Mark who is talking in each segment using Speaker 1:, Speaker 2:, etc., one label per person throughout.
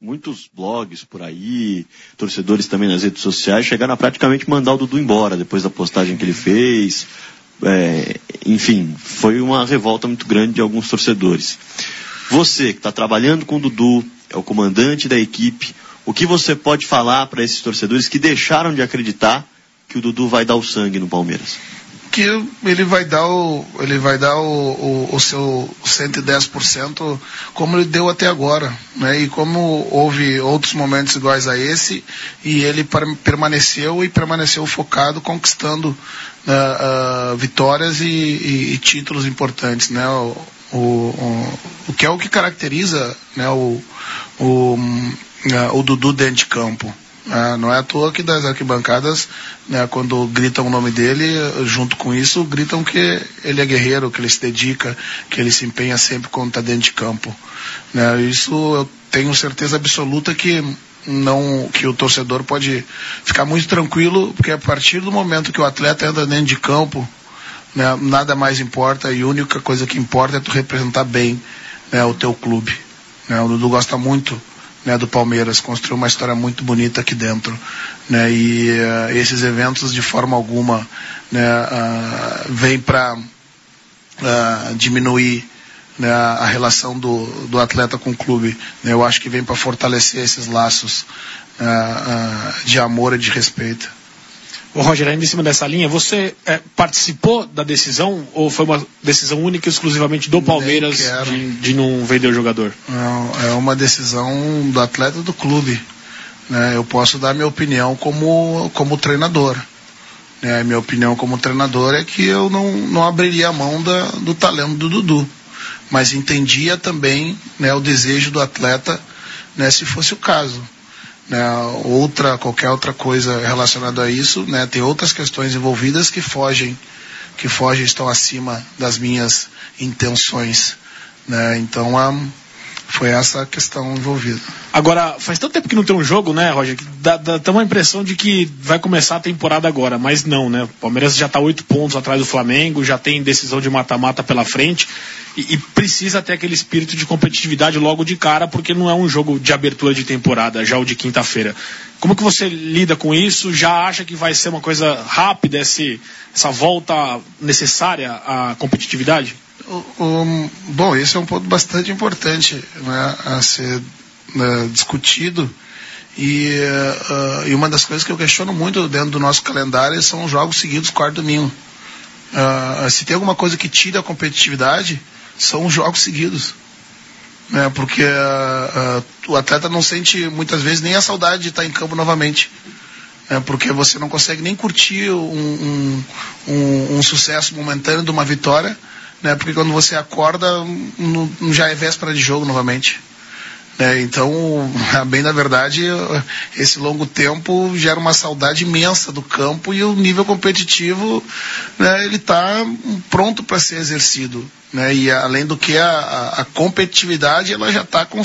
Speaker 1: muitos blogs por aí, torcedores também nas redes sociais, chegaram a praticamente mandar o Dudu embora depois da postagem que ele fez. Enfim, foi uma revolta muito grande de alguns torcedores. Você que está trabalhando com o Dudu, é o comandante da equipe, o que você pode falar para esses torcedores que deixaram de acreditar que o Dudu vai dar o sangue no Palmeiras?
Speaker 2: Que ele vai dar o seu 110% como ele deu até agora, né? E como houve outros momentos iguais a esse, e ele permaneceu focado, conquistando vitórias e títulos importantes, né? O que é o que caracteriza, né, o Dudu dentro de campo. Não é à toa que das arquibancadas, né, quando gritam o nome dele, junto com isso, gritam que ele é guerreiro, que ele se dedica, que ele se empenha sempre quando está dentro de campo. Né, isso eu tenho certeza absoluta que o torcedor pode ficar muito tranquilo, porque a partir do momento que o atleta entra dentro de campo, né, nada mais importa, e a única coisa que importa é tu representar bem, né, o teu clube. Né, o Dudu gosta muito, né, do Palmeiras, construiu uma história muito bonita aqui dentro, né, e esses eventos de forma alguma, né, vêm para diminuir, né, a relação do atleta com o clube, né, eu acho que vem para fortalecer esses laços de amor e de respeito.
Speaker 3: Ô Roger, ainda em cima dessa linha, você participou da decisão ou foi uma decisão única e exclusivamente do Palmeiras de não vender o jogador?
Speaker 2: Não, é uma decisão do atleta do clube. Né? Eu posso dar minha opinião como treinador. Né? Minha opinião como treinador é que eu não abriria a mão do talento do Dudu. Mas entendia também, né, o desejo do atleta, né, se fosse o caso. Né, qualquer outra coisa relacionada a isso, né, tem outras questões envolvidas que fogem, estão acima das minhas intenções, né, então foi essa a questão envolvida.
Speaker 3: Agora, faz tanto tempo que não tem um jogo, né, Roger, que dá uma impressão de que vai começar a temporada agora, mas não, né, o Palmeiras já está 8 pontos atrás do Flamengo, já tem decisão de mata-mata pela frente, e precisa ter aquele espírito de competitividade logo de cara, porque não é um jogo de abertura de temporada, já o de quinta-feira. Como que você lida com isso? Já acha que vai ser uma coisa rápida, essa volta necessária à competitividade?
Speaker 2: Bom, esse é um ponto bastante importante, né, a ser discutido, e uma das coisas que eu questiono muito dentro do nosso calendário são os jogos seguidos quarto e domingo. Se tem alguma coisa que tira a competitividade, são os jogos seguidos, né, porque o atleta não sente muitas vezes nem a saudade de estar em campo novamente, porque você não consegue nem curtir um sucesso momentâneo de uma vitória, né, porque quando você acorda já é véspera de jogo novamente. Então, bem na verdade, esse longo tempo gera uma saudade imensa do campo, e o nível competitivo, né, ele está pronto para ser exercido, né, e além do que a competitividade, ela já está com os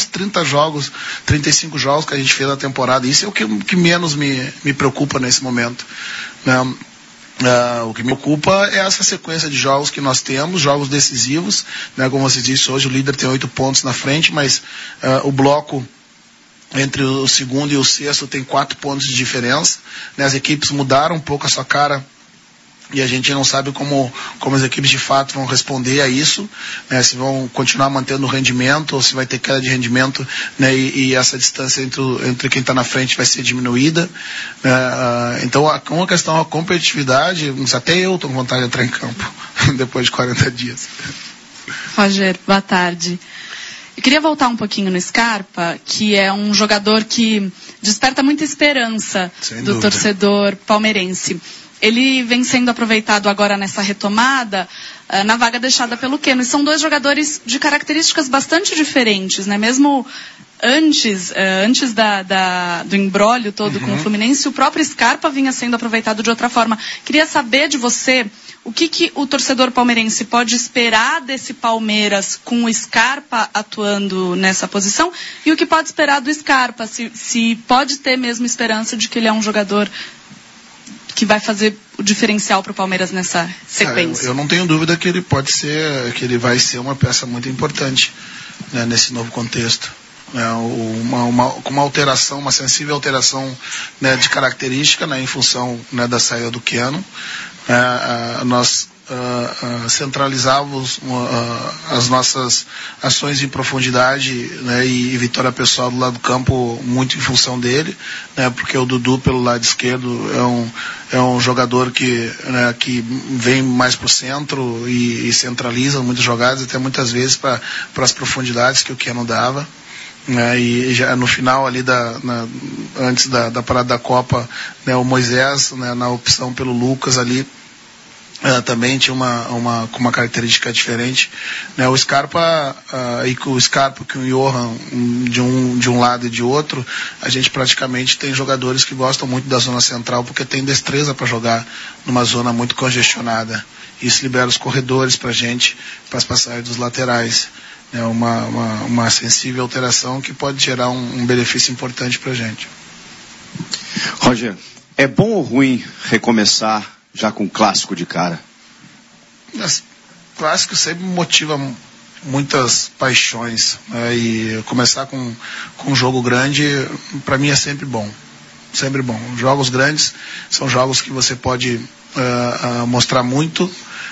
Speaker 2: 35 jogos que a gente fez na temporada. Isso é o que menos me preocupa nesse momento, né. O que me ocupa é essa sequência de jogos que nós temos, jogos decisivos, né? Como você disse, hoje o líder tem 8 pontos na frente, mas o bloco entre o segundo e o sexto tem 4 pontos de diferença, né? As equipes mudaram um pouco a sua cara, e a gente não sabe como as equipes de fato vão responder a isso, né? Se vão continuar mantendo o rendimento ou se vai ter queda de rendimento, né? E essa distância entre quem está na frente vai ser diminuída, né? Então, com a questão da competitividade, até eu estou com vontade de entrar em campo depois de 40 dias.
Speaker 4: Roger, boa tarde. Eu queria voltar um pouquinho no Scarpa, que é um jogador que desperta muita esperança do torcedor palmeirense. Ele vem sendo aproveitado agora nessa retomada na vaga deixada pelo Keno. E são dois jogadores de características bastante diferentes, né? Mesmo antes do imbróglio todo com o Fluminense, o próprio Scarpa vinha sendo aproveitado de outra forma. Queria saber de você o que o torcedor palmeirense pode esperar desse Palmeiras com o Scarpa atuando nessa posição, e o que pode esperar do Scarpa, se pode ter mesmo esperança de que ele é um jogador que vai fazer o diferencial para o Palmeiras nessa sequência.
Speaker 2: Eu não tenho dúvida que ele vai ser uma peça muito importante, né, nesse novo contexto. com uma alteração, uma sensível alteração, né, de característica, né, em função, né, da saída do Keno. Nós centralizávamos as nossas ações em profundidade, né, e vitória pessoal do lado do campo muito em função dele, né, porque o Dudu pelo lado esquerdo é um jogador que, né, que vem mais para o centro e centraliza muitas jogadas, até muitas vezes para as profundidades que o Keno dava. E já no final ali antes da parada da Copa, né, o Moisés, né, na opção pelo Lucas ali, também tinha uma característica diferente, né? O Scarpa e com o Scarpa, com o Johan de um lado e de outro, a gente praticamente tem jogadores que gostam muito da zona central porque tem destreza para jogar numa zona muito congestionada. Isso libera os corredores para a gente, para as passagens dos laterais. É uma sensível alteração que pode gerar um benefício importante para a gente.
Speaker 5: Roger, é bom ou ruim recomeçar já com um clássico de cara?
Speaker 2: Clássico sempre motiva muitas paixões, né? E começar com um jogo grande, para mim é sempre bom. Sempre bom. Jogos grandes são jogos que você pode mostrar muito,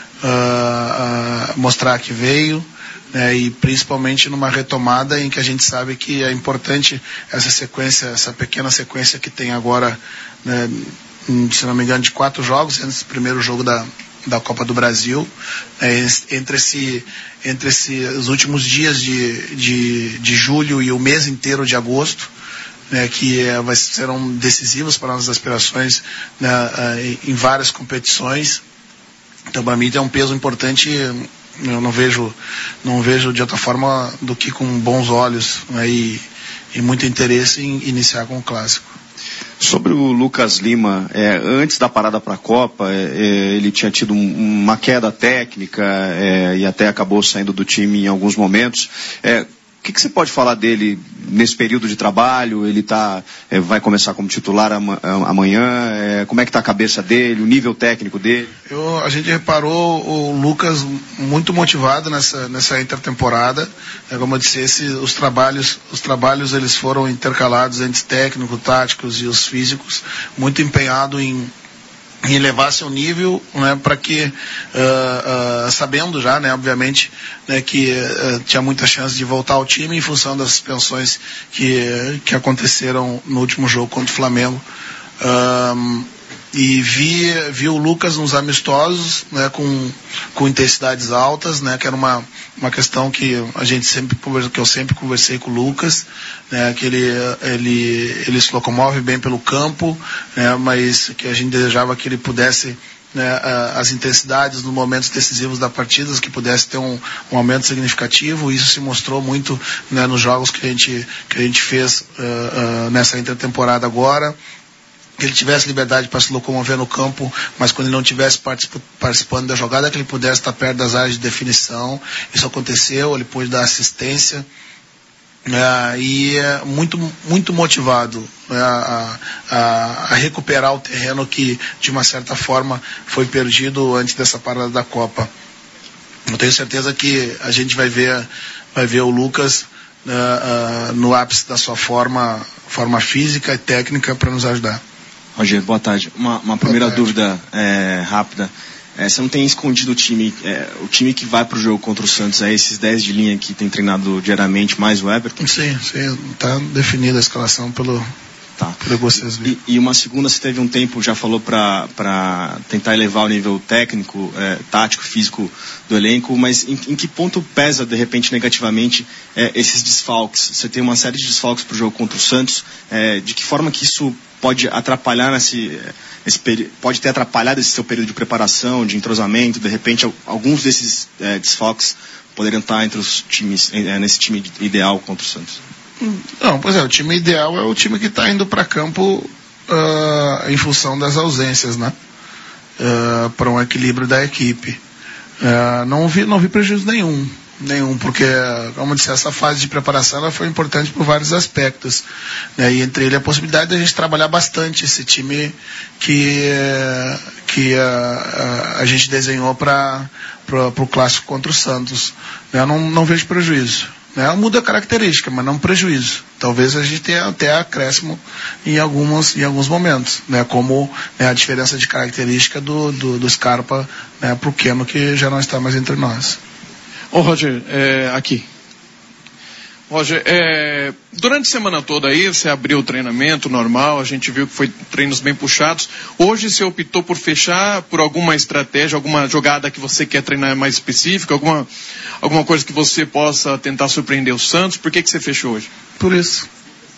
Speaker 2: mostrar que veio, né? E principalmente numa retomada em que a gente sabe que é importante essa sequência, essa pequena sequência que tem agora, né? Se não me engano, de 4 jogos, antes do primeiro jogo da Copa do Brasil, entre os últimos dias de julho e o mês inteiro de agosto, né, que serão decisivos para nossas aspirações, né, em várias competições. Então, para mim, tem um peso importante. Eu não vejo de outra forma do que com bons olhos, né, e muito interesse em iniciar com o clássico.
Speaker 5: Sobre o Lucas Lima, antes da parada para a Copa, ele tinha tido uma queda técnica e até acabou saindo do time em alguns momentos. O que você pode falar dele nesse período de trabalho? Ele vai começar como titular amanhã? Como é que está a cabeça dele, o nível técnico dele?
Speaker 2: A gente reparou o Lucas muito motivado nessa intertemporada. Como eu disse, os trabalhos eles foram intercalados entre técnicos, táticos e os físicos, muito empenhado em elevar seu nível, né, para que, sabendo já, né, obviamente, né, que tinha muita chance de voltar ao time em função das suspensões que aconteceram no último jogo contra o Flamengo. E vi o Lucas nos amistosos, né, com intensidades altas, né, que era uma questão que eu sempre conversei com o Lucas, né, que ele se locomove bem pelo campo, né, mas que a gente desejava que ele pudesse, né, as intensidades nos momentos decisivos da partida, que pudesse ter um aumento significativo. Isso se mostrou muito, né, nos jogos que a gente fez nessa intertemporada agora. Que ele tivesse liberdade para se locomover no campo, mas quando ele não estivesse participando da jogada, que ele pudesse estar perto das áreas de definição. Isso aconteceu, ele pôde dar assistência, e muito, muito motivado, a recuperar o terreno que, de uma certa forma, foi perdido antes dessa parada da Copa. Eu tenho certeza que a gente vai ver o Lucas no ápice da sua forma física e técnica para nos ajudar.
Speaker 6: Roger, boa tarde. Uma primeira dúvida rápida. Você não tem escondido o time que vai para o jogo contra o Santos, esses 10 de linha que tem treinado diariamente, mais o Everton?
Speaker 2: Sim, está definida a escalação pelo vocês verem.
Speaker 6: E uma segunda, você teve um tempo, já falou para tentar elevar o nível técnico, tático, físico do elenco, mas em que ponto pesa, de repente, negativamente esses desfalques? Você tem uma série de desfalques para o jogo contra o Santos, de que forma que isso pode atrapalhar pode ter atrapalhado esse seu período de preparação, de entrosamento? De repente, alguns desses desfalques poderiam estar entre os times, nesse time ideal contra o Santos?
Speaker 2: Não, pois o time ideal é o time que está indo para campo em função das ausências, né? Para um equilíbrio da equipe. Não vi prejuízo nenhum, porque, como eu disse, essa fase de preparação ela foi importante por vários aspectos, né? E entre ele a possibilidade de a gente trabalhar bastante esse time que a gente desenhou para o clássico contra o Santos. Eu não vejo prejuízo. né? Muda a característica, mas não prejuízo. Talvez a gente tenha até acréscimo em alguns momentos, né? Como, né, a diferença de característica do Scarpa, né, para o Keno, que já não está mais entre nós.
Speaker 7: Ô Roger, aqui. Roger, durante a semana toda aí, você abriu o treinamento normal, a gente viu que foi treinos bem puxados. Hoje você optou por fechar por alguma estratégia, alguma jogada que você quer treinar mais específica, alguma coisa que você possa tentar surpreender o Santos? Por que você fechou hoje?
Speaker 2: Por isso.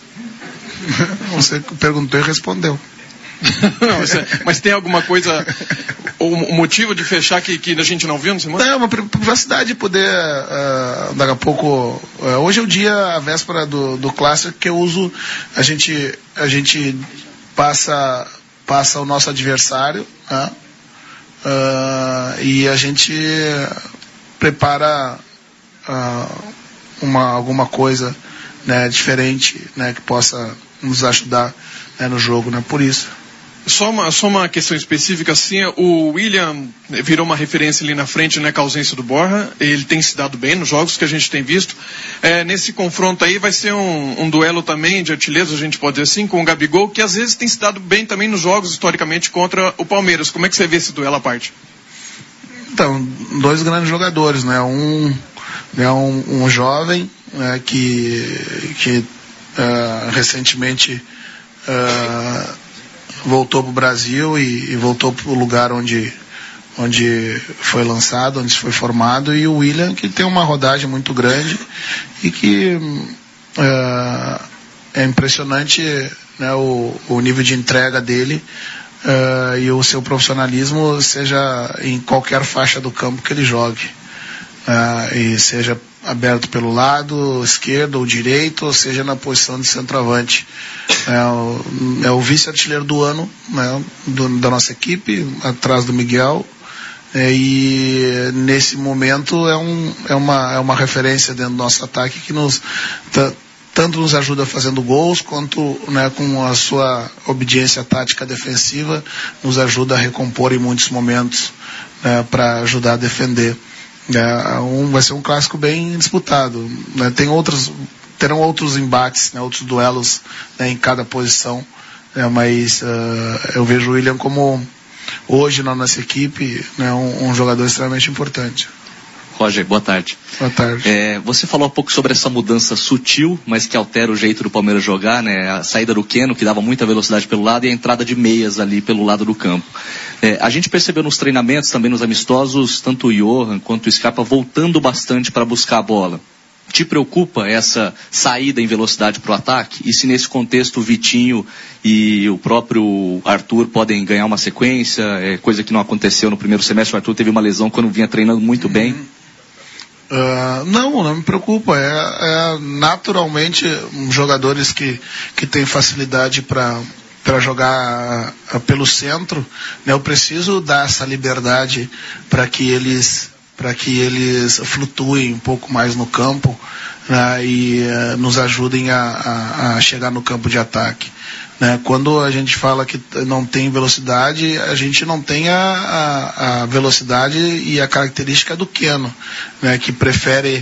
Speaker 2: Você perguntou e respondeu.
Speaker 7: Não, mas tem alguma coisa, o motivo de fechar que a gente não viu no semana?
Speaker 2: Não, uma privacidade de poder, daqui a pouco, hoje é o dia, a véspera do clássico, que eu uso, a gente passa o nosso adversário, né? E a gente prepara alguma coisa, né, diferente, né, que possa nos ajudar, né, no jogo, né, por isso.
Speaker 7: Só uma questão específica, assim, o William virou uma referência ali na frente, né, com a ausência do Borja. Ele tem se dado bem nos jogos que a gente tem visto. Nesse confronto aí vai ser um duelo também de artilheiros, a gente pode dizer assim, com o Gabigol, que às vezes tem se dado bem também nos jogos, historicamente, contra o Palmeiras. Como é que você vê esse duelo à parte?
Speaker 2: Então, dois grandes jogadores, né? Um jovem, né, que recentemente voltou para o Brasil e voltou para o lugar onde foi lançado, onde foi formado, e o William, que tem uma rodagem muito grande e que é impressionante, né, o nível de entrega dele, e o seu profissionalismo, seja em qualquer faixa do campo que ele jogue, e seja aberto pelo lado esquerdo ou direito, ou seja na posição de centroavante. É o vice-artilheiro do ano, né, da nossa equipe, atrás do Miguel, e nesse momento é uma referência dentro do nosso ataque que tanto nos ajuda fazendo gols, quanto, né, com a sua obediência tática defensiva, nos ajuda a recompor em muitos momentos, né, para ajudar a defender. Vai ser um clássico bem disputado, né? Terão outros embates, né, outros duelos, né, em cada posição, né, mas eu vejo o William como, hoje na nossa equipe, né, um jogador extremamente importante.
Speaker 8: Roger, boa tarde.
Speaker 2: Boa tarde.
Speaker 8: Você falou um pouco sobre essa mudança sutil, mas que altera o jeito do Palmeiras jogar, né? A saída do Keno, que dava muita velocidade pelo lado, e a entrada de meias ali pelo lado do campo. A gente percebeu nos treinamentos, também nos amistosos, tanto o Johan quanto o Scarpa voltando bastante para buscar a bola. Te preocupa essa saída em velocidade para o ataque? E se nesse contexto o Vitinho e o próprio Arthur podem ganhar uma sequência, coisa que não aconteceu no primeiro semestre? O Arthur teve uma lesão quando vinha treinando muito bem.
Speaker 2: Não me preocupa. Naturalmente, jogadores que têm facilidade para jogar pelo centro, né, eu preciso dar essa liberdade para que eles flutuem um pouco mais no campo, né, e nos ajudem a chegar no campo de ataque. Né? Quando a gente fala que não tem velocidade, a gente não tem a velocidade e a característica do Keno, né? Que prefere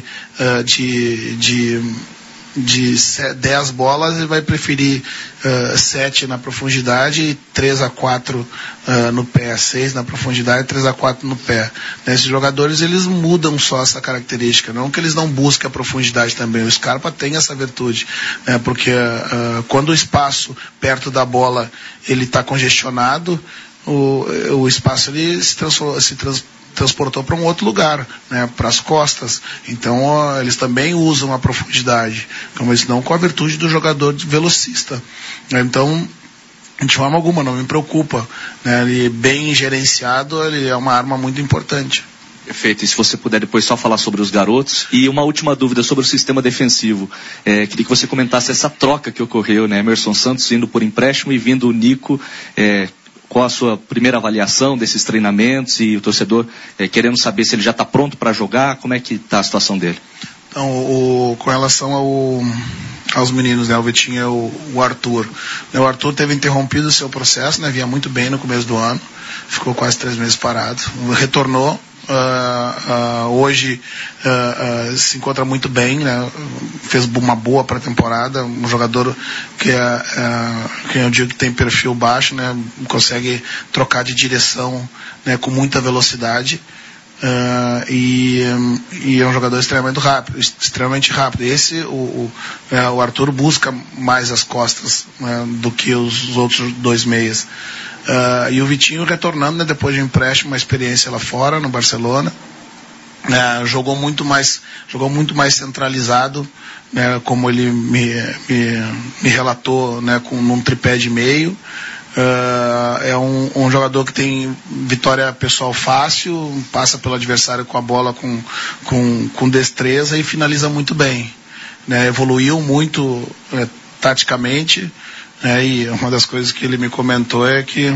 Speaker 2: de 10 bolas, ele vai preferir 7 na profundidade e 3 a 4 no pé, 6 na profundidade e 3 a 4 no pé. Esses jogadores, eles mudam só essa característica, não que eles não busquem a profundidade também. O Scarpa tem essa virtude, né, porque quando o espaço perto da bola ele está congestionado, o espaço ele se transportou para um outro lugar, né, para as costas. Então eles também usam a profundidade, mas não com a virtude do jogador velocista. Então, de forma alguma, não me preocupa, né, ele bem gerenciado, ele é uma arma muito importante.
Speaker 8: Perfeito, e se você puder depois só falar sobre os garotos. E uma última dúvida sobre o sistema defensivo. Queria que você comentasse essa troca que ocorreu, né, Emerson Santos indo por empréstimo e vindo o Nico. Qual a sua primeira avaliação desses treinamentos, e o torcedor querendo saber se ele já está pronto para jogar, como é que está a situação dele?
Speaker 2: Então, com relação aos meninos, né, o Vitinho e o Arthur. O Arthur teve interrompido o seu processo, né, vinha muito bem no começo do ano, ficou quase 3 meses parado, retornou, hoje se encontra muito bem, né? Fez uma boa pré-temporada, um jogador que eu digo que tem perfil baixo, né? Consegue trocar de direção, né? Com muita velocidade. E é um jogador extremamente rápido. Esse, o Arthur busca mais as costas, né, do que os outros 2 meias. E o Vitinho retornando, né, depois de um empréstimo, uma experiência lá fora, no Barcelona. Jogou muito mais centralizado, né, como ele me relatou, né, num tripé de meio. É um jogador que tem vitória pessoal fácil, passa pelo adversário com a bola com destreza e finaliza muito bem, né? Evoluiu muito taticamente, né? E uma das coisas que ele me comentou é que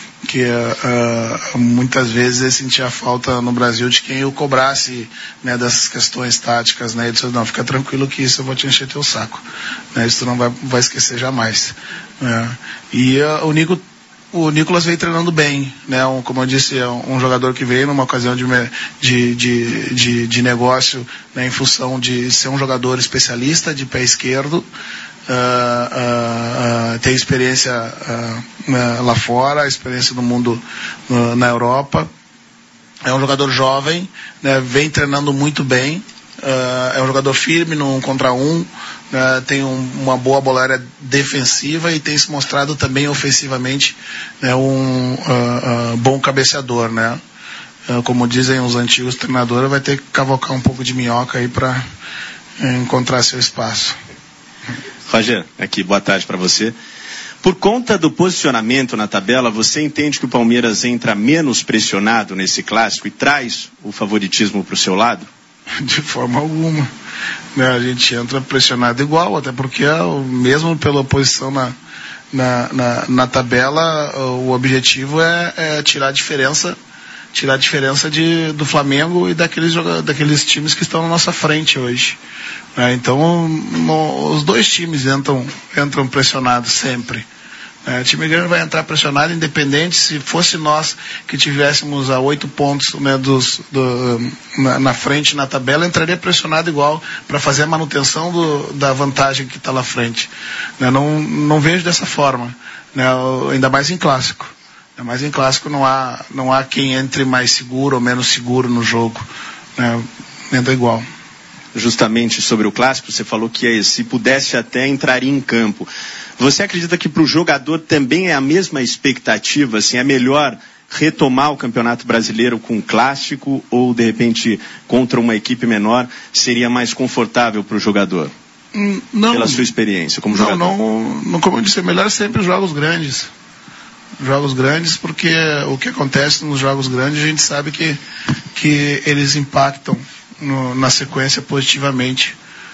Speaker 2: muitas vezes ele sentia falta no Brasil de quem o cobrasse, né, dessas questões táticas, né? Ele disse, não, fica tranquilo que isso eu vou te encher teu saco, né? Isso tu não vai esquecer jamais, né? E o Nicolas veio treinando bem, né? Como eu disse, é um jogador que veio numa ocasião de negócio, né, em função de ser um jogador especialista de pé esquerdo. Tem experiência lá fora, experiência no mundo, na Europa. É um jogador jovem, né, vem treinando muito bem. É um jogador firme no 1 contra 1, tem uma boa bola aérea defensiva e tem se mostrado também ofensivamente, né, um bom cabeceador, né? Como dizem os antigos treinadores, vai ter que cavocar um pouco de minhoca aí para encontrar seu espaço.
Speaker 5: Roger, aqui, boa tarde para você. Por conta do posicionamento na tabela, você entende que o Palmeiras entra menos pressionado nesse clássico e traz o favoritismo para o seu lado?
Speaker 2: De forma alguma, né? A gente entra pressionado igual, até porque mesmo pela posição na tabela, o objetivo é tirar a diferença do Flamengo e daqueles times que estão na nossa frente hoje. Então, os 2 times entram pressionados sempre. O time grande vai entrar pressionado, independente se fosse nós que tivéssemos a 8 pontos, né, na frente na tabela, entraria pressionado igual para fazer a manutenção da vantagem que está lá frente. Não vejo dessa forma, né, ainda mais em clássico. Mas em clássico não há quem entre mais seguro ou menos seguro no jogo, né? Entra igual.
Speaker 5: Justamente sobre o clássico, você falou que se pudesse até entraria em campo. Você acredita que para o jogador também é a mesma expectativa, assim, é melhor retomar o Campeonato Brasileiro com o clássico ou de repente contra uma equipe menor seria mais confortável para o jogador?
Speaker 2: Não.
Speaker 5: Pela sua experiência como jogador?
Speaker 2: Não, como eu disse, é melhor sempre os jogos grandes. Jogos grandes, porque o que acontece nos jogos grandes a gente sabe que eles impactam na sequência positivamente.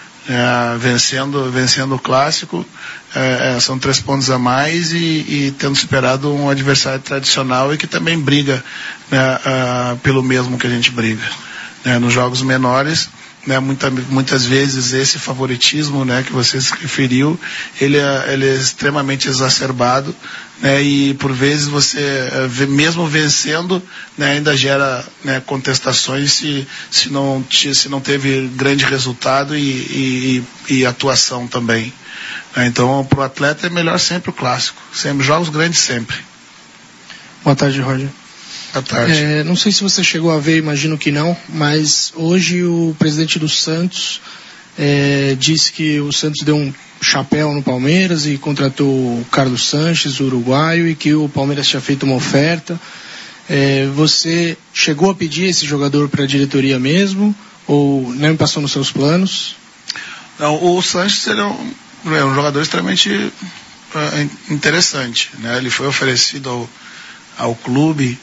Speaker 2: Vencendo o clássico, são 3 pontos a mais e tendo superado um adversário tradicional e que também briga, né, pelo mesmo que a gente briga. Nos jogos menores, né, muitas vezes esse favoritismo, né, que você se referiu, ele é extremamente exacerbado, né, e por vezes você, mesmo vencendo, né, ainda gera, né, contestações se não teve grande resultado e atuação também. Então, para o atleta é melhor sempre o clássico, sempre jogos grandes sempre.
Speaker 9: Boa tarde, Roger.
Speaker 2: Boa tarde.
Speaker 9: Não sei se você chegou a ver, imagino que não, mas hoje o presidente do Santos disse que o Santos deu um chapéu no Palmeiras e contratou o Carlos Sanches, o uruguaio, e que o Palmeiras tinha feito uma oferta. Você chegou a pedir esse jogador para a diretoria mesmo, ou não passou nos seus planos?
Speaker 2: Não, o Sanches ele é um jogador extremamente interessante, né? Ele foi oferecido ao clube,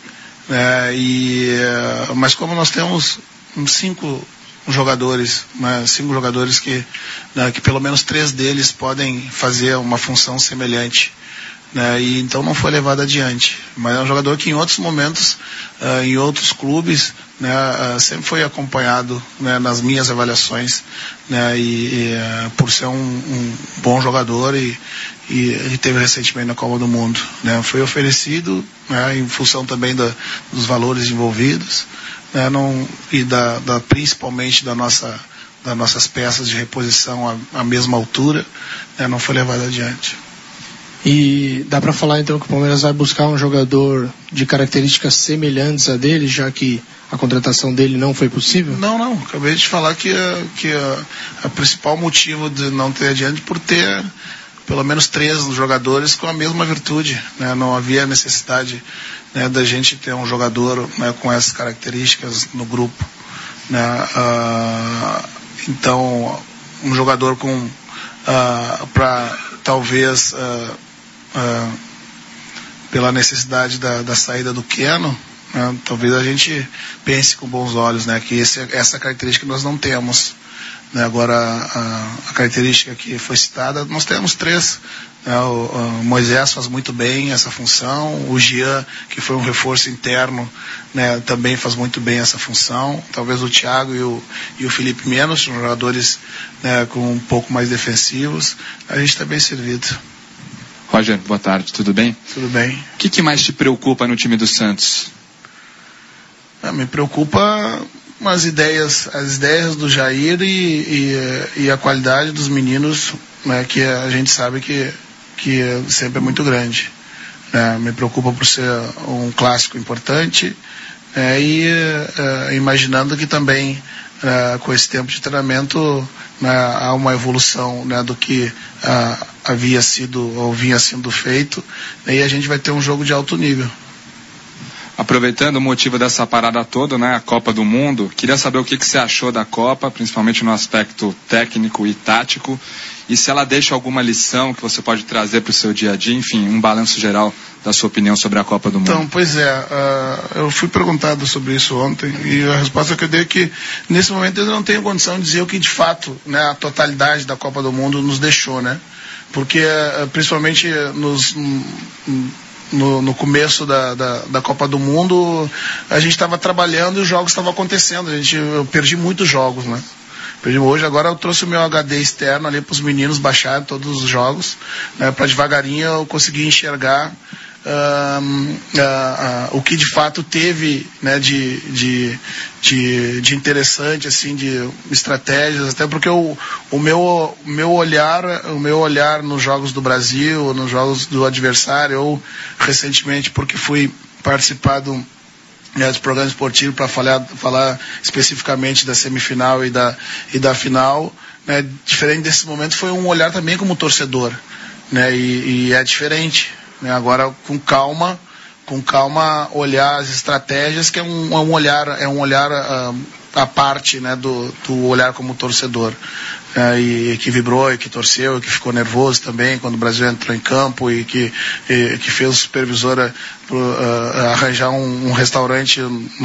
Speaker 2: mas como nós temos 5 jogadores, né, 5 jogadores que pelo menos 3 deles podem fazer uma função semelhante, né, e então não foi levado adiante. Mas é um jogador que em outros momentos, em outros clubes, né, sempre foi acompanhado, né, nas minhas avaliações, né, por ser um bom jogador ele teve recentemente na Copa do Mundo, né? Foi oferecido, né, em função também dos valores envolvidos, né, principalmente das nossas peças de reposição à mesma altura, né, não foi levado adiante.
Speaker 9: E dá para falar então que o Palmeiras vai buscar um jogador de características semelhantes a dele, já que a contratação dele não foi possível?
Speaker 2: Não. Acabei de falar que a principal motivo de não ter adiante por ter pelo menos 3 jogadores com a mesma virtude, né? Não havia necessidade, né, da gente ter um jogador, né, com essas características no grupo, né? Então, um jogador com para talvez pela necessidade da saída do Keno, né, talvez a gente pense com bons olhos, né, que essa característica nós não temos, né. Agora a característica que foi citada, nós temos 3, né, o Moisés faz muito bem essa função, o Jean, que foi um reforço interno, né, também faz muito bem essa função, talvez o Thiago e o Felipe menos, são jogadores, né, com um pouco mais defensivos, a gente está bem servido.
Speaker 10: Roger, boa tarde, tudo bem?
Speaker 2: Tudo bem.
Speaker 10: O que mais te preocupa no time do Santos?
Speaker 2: Me preocupa as ideias do Jair e a qualidade dos meninos, né, que a gente sabe que sempre é muito grande. Me preocupa por ser um clássico importante, imaginando que também com esse tempo de treinamento, né, há uma evolução, né, do que havia sido ou vinha sendo feito, e a gente vai ter um jogo de alto nível.
Speaker 10: Aproveitando o motivo dessa parada toda, né, a Copa do Mundo, queria saber o que você achou da Copa, principalmente no aspecto técnico e tático, e se ela deixa alguma lição que você pode trazer para o seu dia a dia, enfim, um balanço geral da sua opinião sobre a Copa do Mundo.
Speaker 2: Então, pois é, eu fui perguntado sobre isso ontem, e a resposta que eu dei é que nesse momento eu não tenho condição de dizer o que de fato, né, a totalidade da Copa do Mundo nos deixou, né, porque principalmente no começo da Copa do Mundo, a gente estava trabalhando e os jogos estavam acontecendo. Eu perdi muitos jogos, né? Hoje, agora eu trouxe o meu HD externo ali para os meninos baixarem todos os jogos, né, para devagarinho eu conseguir enxergar o que de fato teve, né, de interessante, assim, de estratégias, até porque o meu olhar nos jogos do Brasil, nos jogos do adversário, ou recentemente porque fui participar dos programas esportivos para falar especificamente da semifinal e da final, né, diferente desse momento, foi um olhar também como torcedor, né, e é diferente, né, agora com calma olhar as estratégias, que é um olhar à parte, né, do olhar como torcedor, e que vibrou, e que torceu, e que ficou nervoso também quando o Brasil entrou em campo, e que fez o supervisor arranjar um restaurante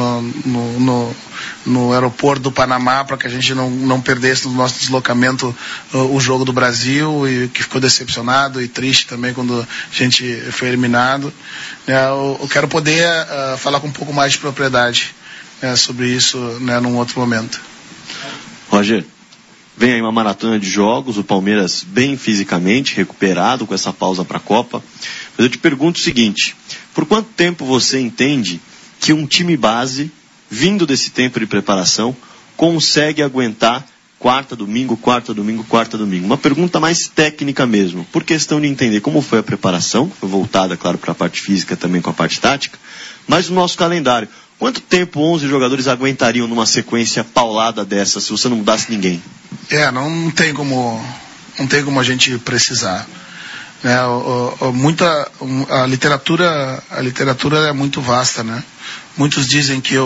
Speaker 2: no aeroporto do Panamá para que a gente não perdesse no nosso deslocamento o jogo do Brasil, e que ficou decepcionado e triste também quando a gente foi eliminado. Eu quero poder falar com um pouco mais de propriedade sobre isso, né, num outro momento.
Speaker 1: Roger, vem aí uma maratona de jogos, o Palmeiras bem fisicamente, recuperado com essa pausa para a Copa. Mas eu te pergunto o seguinte, por quanto tempo você entende que um time base, vindo desse tempo de preparação, consegue aguentar quarta, domingo? Uma pergunta mais técnica mesmo, por questão de entender como foi a preparação, foi voltada, claro, para a parte física também com a parte tática, mas o nosso calendário. Quanto tempo 11 jogadores aguentariam numa sequência paulada dessa, se você não mudasse ninguém?
Speaker 2: Não tem como a gente precisar. A literatura é muito vasta, né? Muitos dizem que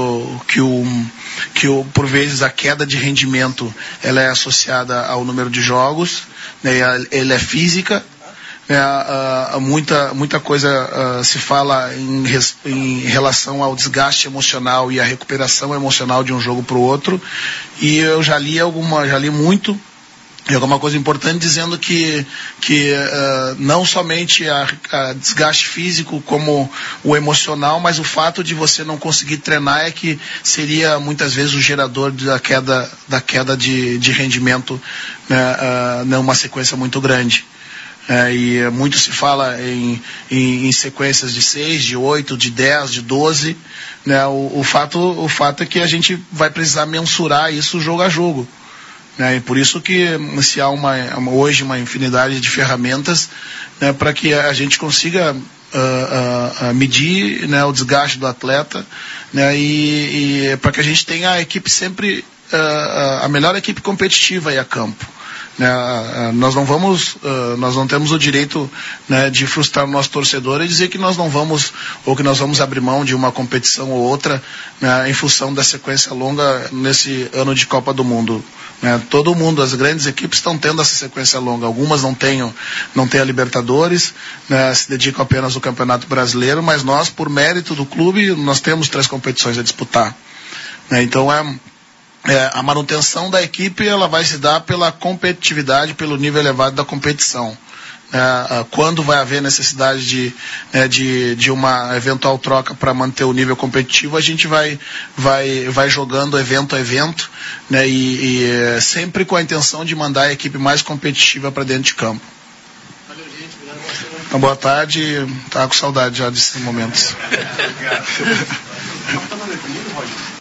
Speaker 2: por vezes a queda de rendimento ela é associada ao número de jogos, né? Ela é física. Muita coisa se fala em relação ao desgaste emocional e à recuperação emocional de um jogo para o outro, e eu já li muito, e alguma coisa importante dizendo que não somente a desgaste físico como o emocional, mas o fato de você não conseguir treinar é que seria muitas vezes o gerador da queda de rendimento, né, numa sequência muito grande. E muito se fala em sequências de 6, de 8, de 10, de 12. Né? O fato é que a gente vai precisar mensurar isso jogo a jogo. Né? E por isso que se há hoje uma infinidade de ferramentas, né, para que a gente consiga medir, né, o desgaste do atleta, né, e para que a gente tenha a equipe sempre, a melhor equipe competitiva aí a campo. Nós não temos o direito, né, de frustrar o nosso torcedor e dizer que nós não vamos, ou que nós vamos abrir mão de uma competição ou outra, né, em função da sequência longa nesse ano de Copa do Mundo. Todo mundo, as grandes equipes estão tendo essa sequência longa. Algumas não têm a Libertadores, né, se dedicam apenas ao Campeonato Brasileiro, mas nós, por mérito do clube, nós temos 3 competições a disputar. Então a manutenção da equipe ela vai se dar pela competitividade, pelo nível elevado da competição. Quando vai haver necessidade de uma eventual troca para manter o nível competitivo, a gente vai jogando evento a evento, né, e sempre com a intenção de mandar a equipe mais competitiva para dentro de campo. Então, boa tarde, tá com saudade já desses momentos.